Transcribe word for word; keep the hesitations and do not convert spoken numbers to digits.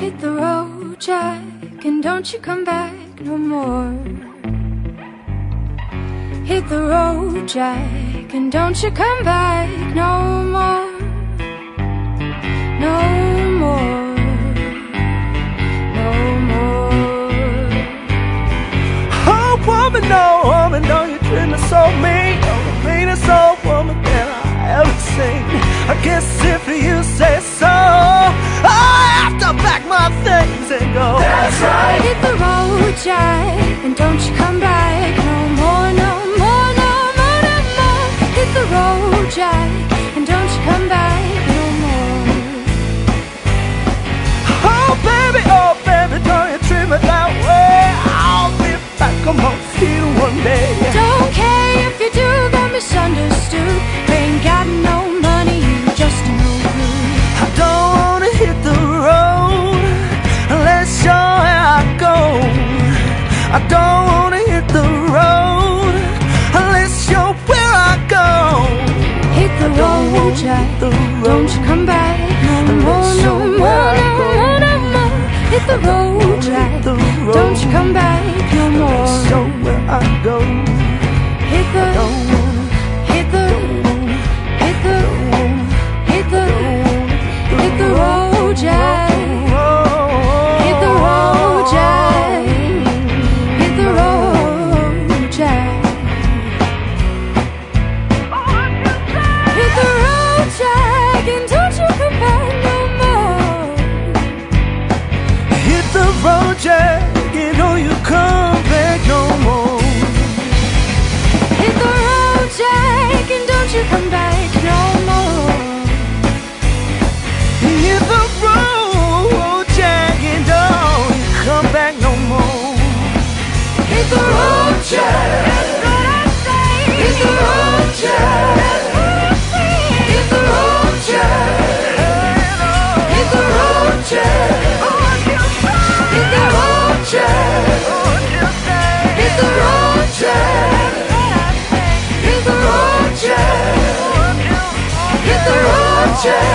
Hit the road, Jack, and don't you come back no more. Hit the road, Jack, and don't you come back no more. No more. No more. Oh, woman, no, woman, don't you treat me so mean. You're the meanest old woman that I ever seen. I guess if you say so, I have to pack my things and go. That's right. Hit the road, Jack, and don't you come back no more, no more, no more, no more. Hit the road, Jack, and don't you come back no more. Oh, baby, oh, baby, don't you treat me that way. I'll be back on my feet one day. Don't care if you do, got misunderstood. Ain't got no money, you just no good. I don't wanna hit the road unless you're where I go. I don't wanna hit the road unless you're where I go. Hit the road, Jack, don't you come back no more, no more, no more, no more. Hit the road, Jack, don't you come back no more. So where I go. Hit the, hit the, hit the, hit the, hit the road, Jack. Hit the road, Jack. Hit the road, Jack. Hit the road, Jack, and don't you come back no more. Hit the road, Jack, and don't you come back no more. Hit the road, Jack, and don't you come back no more. Hit the road, Jack, and don't you come back no more. Hit the road, Jack, that's what I say. Hit the road, Jack, that's what I say. Hit the road, Jack. Hit the road, Jack. Hit the road, Jack. Hit the road, Jack. Hit the road, Jack. Hit the road, Jack.